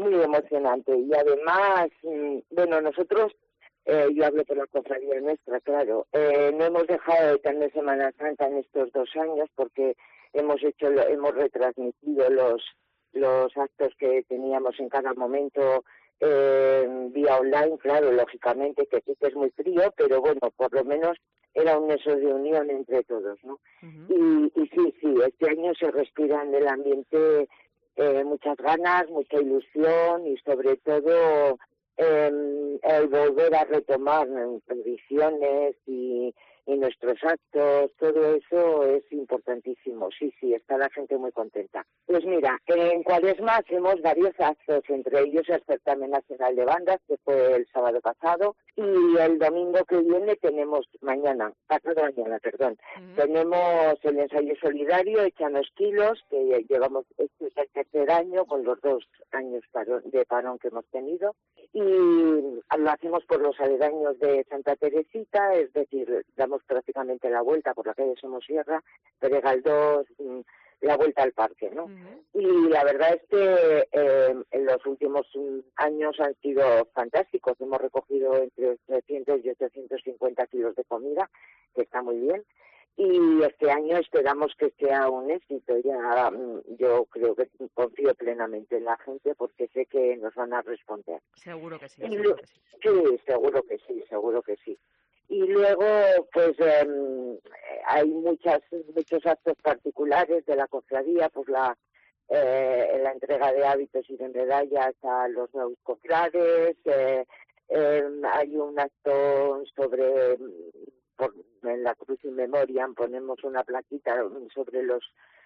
muy emocionante y además, bueno, nosotros, yo hablo por la cofradía nuestra, claro, no hemos dejado de tener Semana Santa en estos 2 años porque hemos retransmitido los actos que teníamos en cada momento vía online, claro, lógicamente que sí que es muy frío, pero bueno, por lo menos era un nexo de unión entre todos, ¿no? Y sí, este año se respira en el ambiente muchas ganas, mucha ilusión y sobre todo el volver a retomar tradiciones y nuestros actos, todo eso es importantísimo. Sí, está la gente muy contenta. Pues mira, en Cuaresma hacemos varios actos, entre ellos el certamen nacional de bandas, que fue el sábado pasado, y el domingo que viene tenemos, tenemos el ensayo solidario, Échanos Kilos, que llevamos, este es el tercer año, con los 2 años de parón que hemos tenido, y lo hacemos por los aledaños de Santa Teresita, es decir, damos prácticamente la vuelta por la calle Somosierra, Peregaldós, la vuelta al parque, ¿no? Y la verdad es que en los últimos años han sido fantásticos. Hemos recogido entre 300 y 850 kilos de comida, que está muy bien. Y este año esperamos que sea un éxito. Ya yo creo que confío plenamente en la gente porque sé que nos van a responder. Seguro que sí, Sí, seguro que sí. Y luego, pues hay muchos actos particulares de la cofradía, pues la entrega de hábitos y de medallas a los nuevos cofrades, hay un acto sobre, en la Cruz in Memoriam ponemos una plaquita sobre los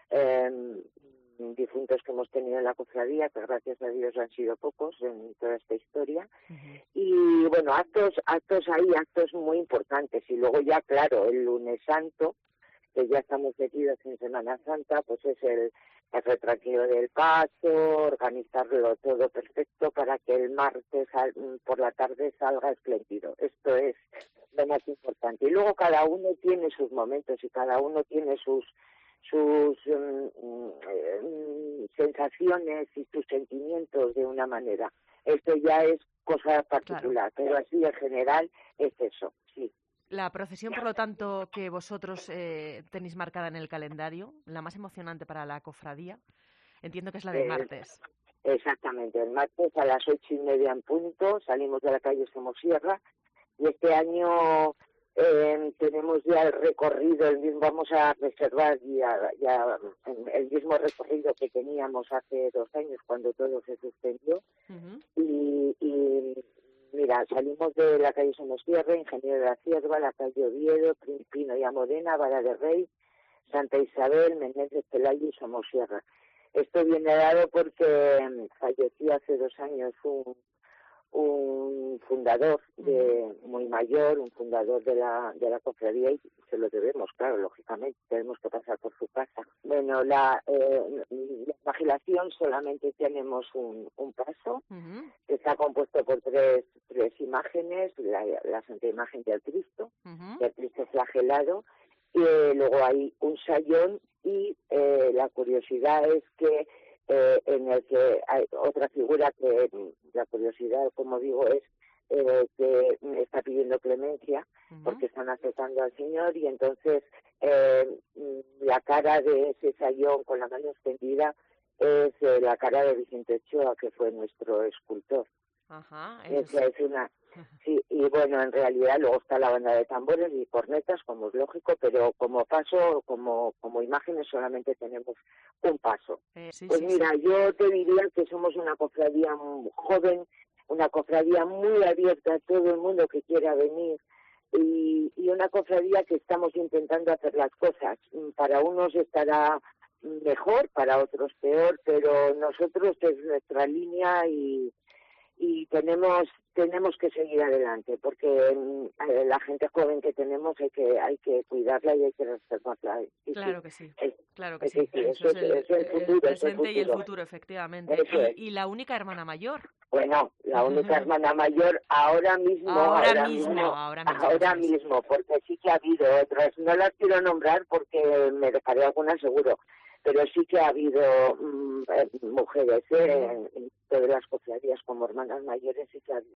difuntos que hemos tenido en la cofradía, que gracias a Dios han sido pocos en toda esta historia. Y bueno, actos muy importantes. Y luego ya, claro, el lunes santo, que ya estamos metidos en Semana Santa, pues es el retraqueo del paso, organizarlo todo perfecto para que el martes por la tarde salga espléndido. Esto es lo más importante. Y luego cada uno tiene sus momentos y cada uno tiene sus sensaciones y sus sentimientos de una manera. Esto ya es cosa particular, pero así en general es eso, sí. La procesión, por lo tanto, que vosotros tenéis marcada en el calendario, la más emocionante para la cofradía, entiendo que es la del martes. Exactamente, el martes a las 8:30 en punto salimos de la calle Somosierra y este año tenemos ya el recorrido, vamos a reservar ya el mismo recorrido que teníamos hace 2 años cuando todo se suspendió. Y mira, salimos de la calle Somosierra, Ingeniero de la Cierva, la calle Oviedo, Pino y Amodena, Vara de Rey, Santa Isabel, Menéndez Pelayo y Somosierra. Esto viene dado porque falleció hace 2 años un fundador muy mayor, un fundador de la cofradía, y se lo debemos, claro, lógicamente, tenemos que pasar por su casa. Bueno, la vagilación solamente tenemos un paso, que está compuesto por tres imágenes, la Santa Imagen del Cristo, del Cristo flagelado, y luego hay un sayón y la curiosidad es que en el que hay otra figura que la curiosidad, como digo, es que está pidiendo clemencia porque están aceptando al Señor y entonces la cara de ese sayón con la mano extendida es la cara de Vicente Ochoa, que fue nuestro escultor. Esa es una... Sí, y bueno, en realidad luego está la banda de tambores y cornetas, como es lógico, pero como paso, como imágenes solamente tenemos un paso. Mira, yo te diría que somos una cofradía muy joven, una cofradía muy abierta a todo el mundo que quiera venir y una cofradía que estamos intentando hacer las cosas. Para unos estará mejor, para otros peor, pero nosotros es nuestra línea y tenemos que seguir adelante porque la gente joven que tenemos hay que cuidarla y hay que reservarla. Claro que sí. Eso es el futuro, el presente y el futuro, efectivamente. ¿Y la única hermana mayor? Bueno, la única hermana mayor ahora mismo, porque sí que ha habido otras. No las quiero nombrar porque me dejaré alguna seguro. pero sí que ha habido mujeres en todas las cofradías como hermanas mayores, sí que ha habido